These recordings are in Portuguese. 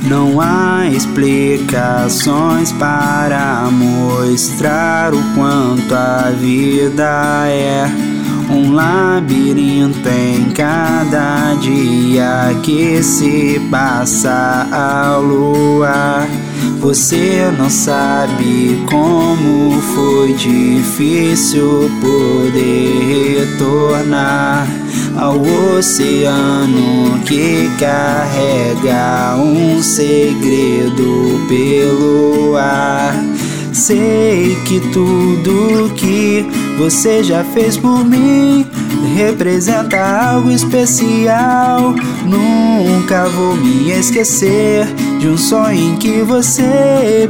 Não há explicações para mostrar o quanto a vida é um labirinto em cada dia que se passa ao luar. Você não sabe como foi difícil poder retornar ao oceano que carrega um segredo pelo ar. Sei que tudo que você já fez por mim representa algo especial. Nunca vou me esquecer de um sonho em que você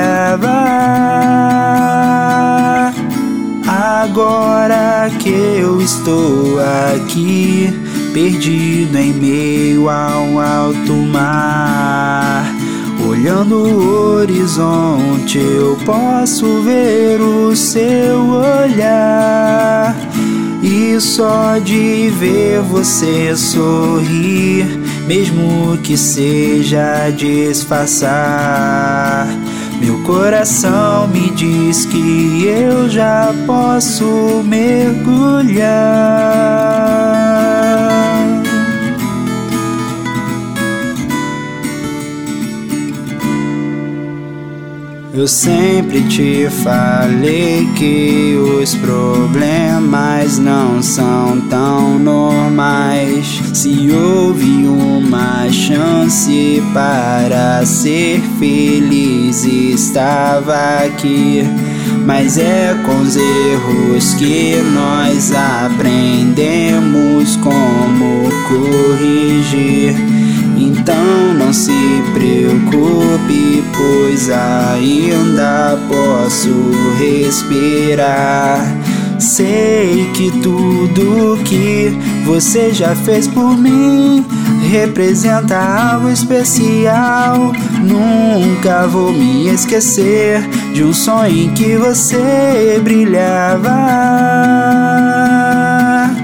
brilhava. Agora que eu estou aqui, perdido em meio ao alto mar, olhando o horizonte, eu posso ver o seu olhar. E só de ver você sorrir, mesmo que seja disfarçar, meu coração me diz que eu já posso mergulhar. Eu sempre te falei que os problemas não são tão normais. Se houve uma chance para ser feliz, estava aqui. Mas é com os erros que nós aprendemos como corrigir. Então não se preocupe, pois ainda posso respirar. Sei que tudo que você já fez por mim representa algo especial. Nunca vou me esquecer de um sonho em que você brilhava.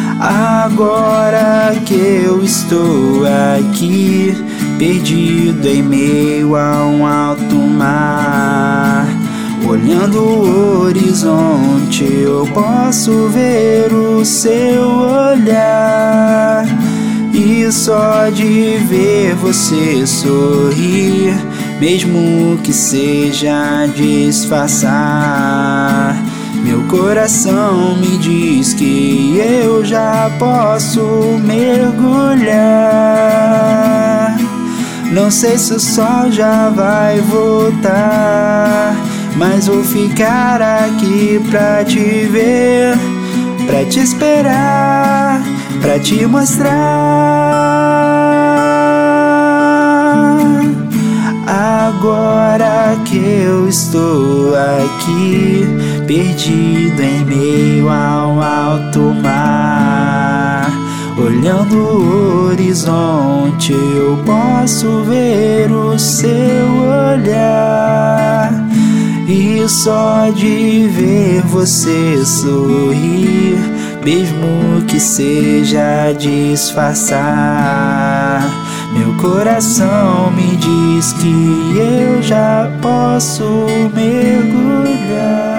Agora que eu estou aqui, perdido em meio a um alto mar, olhando o horizonte, eu posso ver o seu olhar. E só de ver você sorrir, mesmo que seja disfarçar, meu coração me diz que eu já posso mergulhar. Não sei se o sol já vai voltar, mas vou ficar aqui pra te ver, pra te esperar, pra te mostrar. Agora que eu estou aqui, perdido em meio ao alto mar, olhando o horizonte, eu posso ver o seu olhar. E só de ver você sorrir, mesmo que seja disfarçar, meu coração me diz que eu já posso mergulhar.